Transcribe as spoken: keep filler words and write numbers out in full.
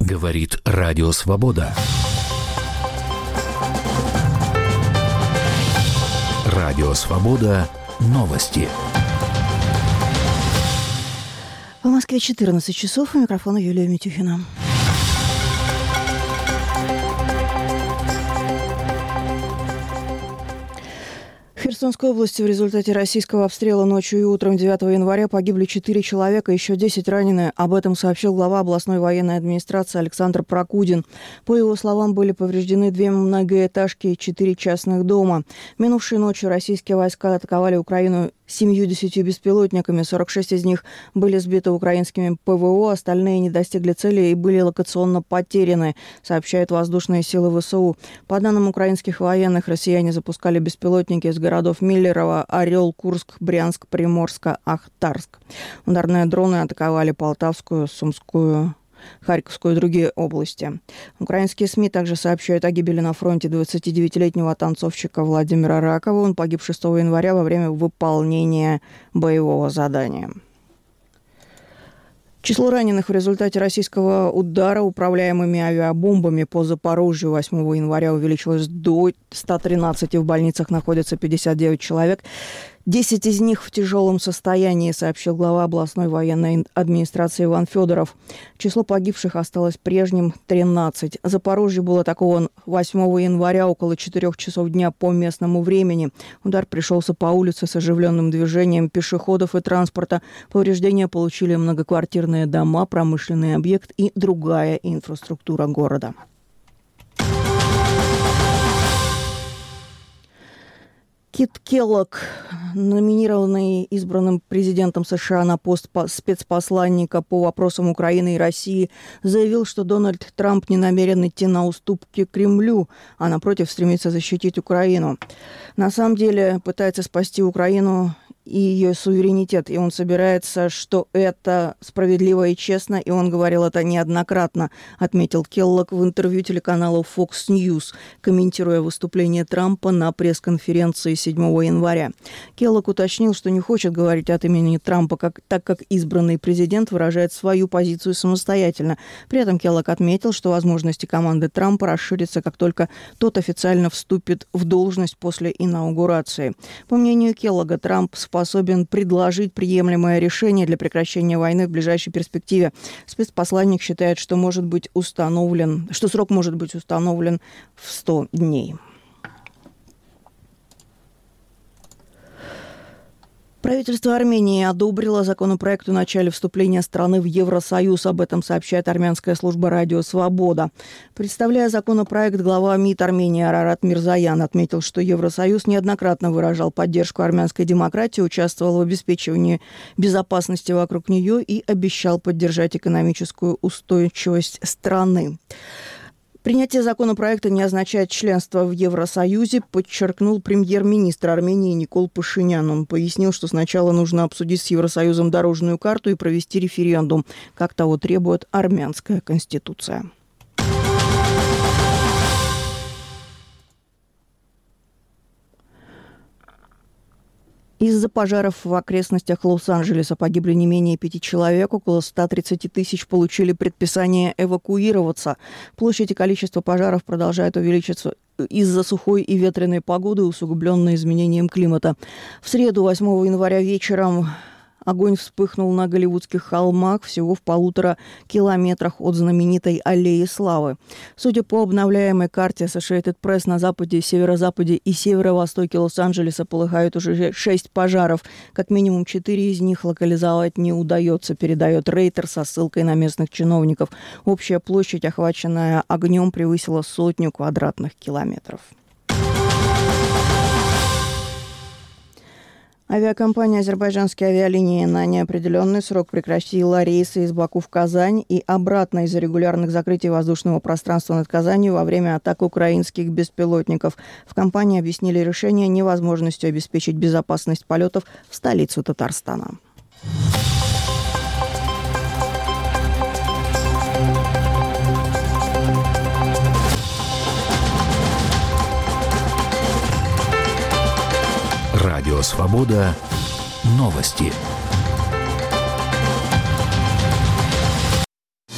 Говорит Радио Свобода. Радио Свобода. Новости. В Москве четырнадцать часов. У микрофона Юлия Митюхина. В Херсонской области в результате российского обстрела ночью и утром девятого января погибли четыре человека, еще десять ранены. Об этом сообщил глава областной военной администрации Александр Прокудин. По его словам, были повреждены две многоэтажки и четыре частных дома. Минувшей ночью российские войска атаковали Украину семьюдесятью беспилотниками. сорок шесть из них были сбиты украинскими ПВО, остальные не достигли цели и были локационно потеряны, сообщают воздушные силы ВСУ. По данным украинских военных, россияне запускали беспилотники из городов Миллерово, Орел, Курск, Брянск, Приморска, Ахтарск. Ударные дроны атаковали Полтавскую, Сумскую, Харьковскую и другие области. Украинские СМИ также сообщают о гибели на фронте двадцатидевятилетнего танцовщика Владимира Ракова. Он погиб шестого января во время выполнения боевого задания. Число раненых в результате российского удара управляемыми авиабомбами по Запорожью восьмого января увеличилось до ста тринадцати. В больницах находится пятьдесят девять человек. Десять из них в тяжелом состоянии, сообщил глава областной военной администрации Иван Федоров. Число погибших осталось прежним – тринадцать. Запорожье было атакован восьмого января около четырех часов дня по местному времени. Удар пришелся по улице с оживленным движением пешеходов и транспорта. Повреждения получили многоквартирные дома, промышленный объект и другая инфраструктура города. Кит Келлог, номинированный избранным президентом США на пост спецпосланника по вопросам Украины и России, заявил, что Дональд Трамп не намерен идти на уступки Кремлю, а напротив стремится защитить Украину. На самом деле пытается спасти Украину и ее суверенитет, и он собирается, что это справедливо и честно, и он говорил это неоднократно, отметил Келлог в интервью телеканалу Fox News, комментируя выступление Трампа на пресс-конференции седьмого января. Келлог уточнил, что не хочет говорить от имени Трампа, как, так как избранный президент выражает свою позицию самостоятельно. При этом Келлог отметил, что возможности команды Трампа расширятся, как только тот официально вступит в должность после инаугурации. По мнению Келлога, Трамп способен предложить приемлемое решение для прекращения войны в ближайшей перспективе. Спецпосланник считает, что может быть установлен, что срок может быть установлен в сто дней. Правительство Армении одобрило законопроект о начале вступления страны в Евросоюз. Об этом сообщает армянская служба «Радио Свобода». Представляя законопроект, глава МИД Армении Арарат Мирзоян отметил, что Евросоюз неоднократно выражал поддержку армянской демократии, участвовал в обеспечивании безопасности вокруг нее и обещал поддержать экономическую устойчивость страны. Принятие законопроекта не означает членство в Евросоюзе, подчеркнул премьер-министр Армении Никол Пашинян. Он пояснил, что сначала нужно обсудить с Евросоюзом дорожную карту и провести референдум, как того требует армянская конституция. Из-за пожаров в окрестностях Лос-Анджелеса погибли не менее пяти человек. Около ста тридцати тысяч получили предписание эвакуироваться. Площадь и количество пожаров продолжают увеличиваться из-за сухой и ветреной погоды, усугубленной изменением климата. В среду, восьмого января вечером, огонь вспыхнул на Голливудских холмах, всего в полутора километрах от знаменитой Аллеи Славы. Судя по обновляемой карте Associated Press, на западе, северо-западе и северо-востоке Лос-Анджелеса полыхают уже шесть пожаров. Как минимум четыре из них локализовать не удается, передает Рейтер со ссылкой на местных чиновников. Общая площадь, охваченная огнем, превысила сотню квадратных километров. Авиакомпания «Азербайджанские авиалинии» на неопределенный срок прекратила рейсы из Баку в Казань и обратно из-за регулярных закрытий воздушного пространства над Казанью во время атак украинских беспилотников. В компании объяснили решение невозможностью обеспечить безопасность полетов в столицу Татарстана. Радио Свобода. Новости.